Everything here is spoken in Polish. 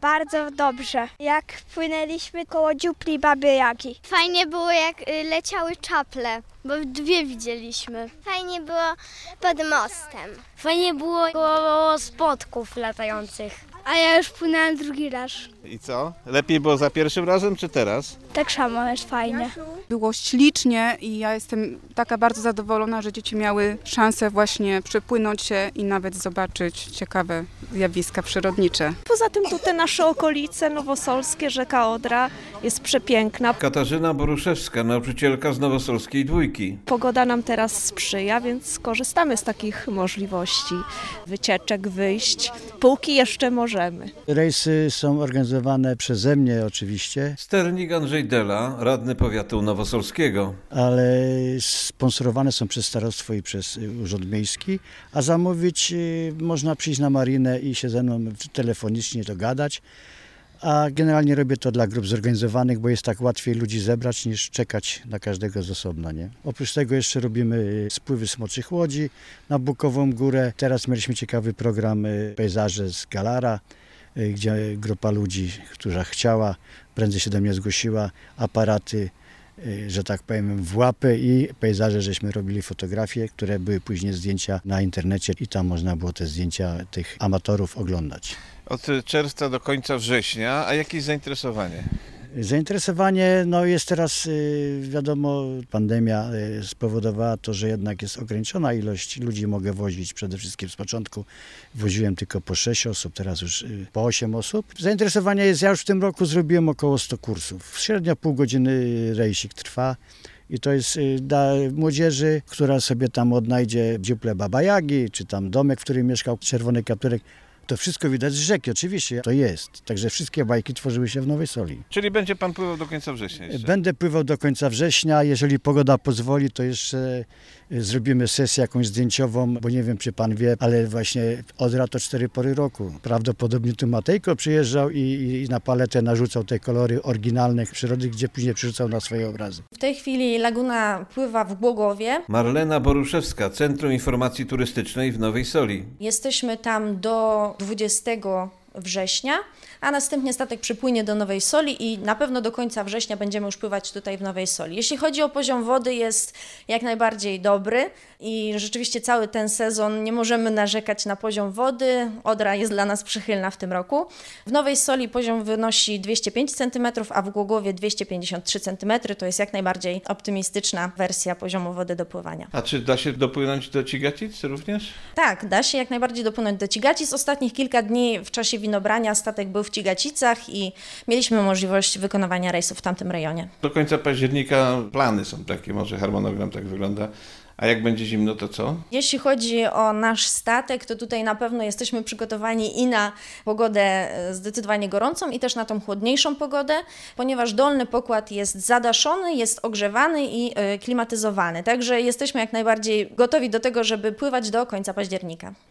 Bardzo dobrze. Jak płynęliśmy koło dziupli Baby Jagi. Fajnie było, jak leciały czaple, bo dwie widzieliśmy. Fajnie było pod mostem. Fajnie było koło spotków latających. A ja już płynęłam drugi raz. I co? Lepiej było za pierwszym razem czy teraz? Tak samo jest fajnie. Było ślicznie i ja jestem taka bardzo zadowolona, że dzieci miały szansę właśnie przepłynąć się i nawet zobaczyć ciekawe zjawiska przyrodnicze. Poza tym tutaj nasze okolice nowosolskie, rzeka Odra jest przepiękna. Katarzyna Boruszewska, nauczycielka z Nowosolskiej Dwójki. Pogoda nam teraz sprzyja, więc korzystamy z takich możliwości wycieczek, wyjść, póki jeszcze możemy. Rejsy są organizowane przeze mnie oczywiście, Sternik Andrzej Dela, radny powiatu nowosolskiego. ale sponsorowane są przez starostwo i przez Urząd Miejski, a zamówić można przyjść na marinę i się ze mną telefonicznie dogadać. A generalnie robię to dla grup zorganizowanych, bo jest tak łatwiej ludzi zebrać niż czekać na każdego z osobna, nie? Oprócz tego jeszcze robimy spływy smoczych łodzi na Bukową Górę. Teraz mieliśmy ciekawy program Pejzaże z Galara, gdzie grupa ludzi, która chciała, prędzej się do mnie zgłosiła, aparaty, że tak powiem, w łapy i pejzaże, żeśmy robili fotografie, które były później zdjęcia na internecie i tam można było te zdjęcia tych amatorów oglądać. Od czerwca do końca września, a jakieś zainteresowanie? Zainteresowanie jest teraz, wiadomo, pandemia spowodowała to, że jednak jest ograniczona ilość ludzi mogę wozić. Przede wszystkim z początku woziłem tylko po 6 osób, teraz już po 8 osób. Zainteresowanie jest, ja już w tym roku zrobiłem około 100 kursów. Średnio pół godziny rejsik trwa. I to jest dla młodzieży, która sobie tam odnajdzie dziuplę Baba Jagi, czy tam domek, w którym mieszkał Czerwony Kapturek. To wszystko widać z rzeki, oczywiście, to jest. Także wszystkie bajki tworzyły się w Nowej Soli. Czyli będzie pan pływał do końca września jeszcze? Będę pływał do końca września, jeżeli pogoda pozwoli, to jeszcze zrobimy sesję jakąś zdjęciową, bo nie wiem, czy pan wie, ale właśnie Odra to 4 pory roku. Prawdopodobnie tu Matejko przyjeżdżał i na paletę narzucał te kolory oryginalne przyrody, gdzie później przerzucał na swoje obrazy. W tej chwili laguna pływa w Głogowie. Marlena Boruszewska, Centrum Informacji Turystycznej w Nowej Soli. Jesteśmy tam do 20 września, a następnie statek przypłynie do Nowej Soli i na pewno do końca września będziemy już pływać tutaj w Nowej Soli. Jeśli chodzi o poziom wody, jest jak najbardziej dobry i rzeczywiście cały ten sezon nie możemy narzekać na poziom wody. Odra jest dla nas przychylna w tym roku. W Nowej Soli poziom wynosi 205 cm, a w Głogowie 253 cm. To jest jak najbardziej optymistyczna wersja poziomu wody do pływania. A czy da się dopłynąć do Cigacic również? Tak, da się jak najbardziej dopłynąć do Cigacic. Ostatnich kilka dni w czasie winobrania statek był w Cigacicach i mieliśmy możliwość wykonywania rejsów w tamtym rejonie. Do końca października plany są takie, może harmonogram tak wygląda. A jak będzie zimno, to co? Jeśli chodzi o nasz statek, to tutaj na pewno jesteśmy przygotowani i na pogodę zdecydowanie gorącą i też na tą chłodniejszą pogodę, ponieważ dolny pokład jest zadaszony, jest ogrzewany i klimatyzowany. Także jesteśmy jak najbardziej gotowi do tego, żeby pływać do końca października.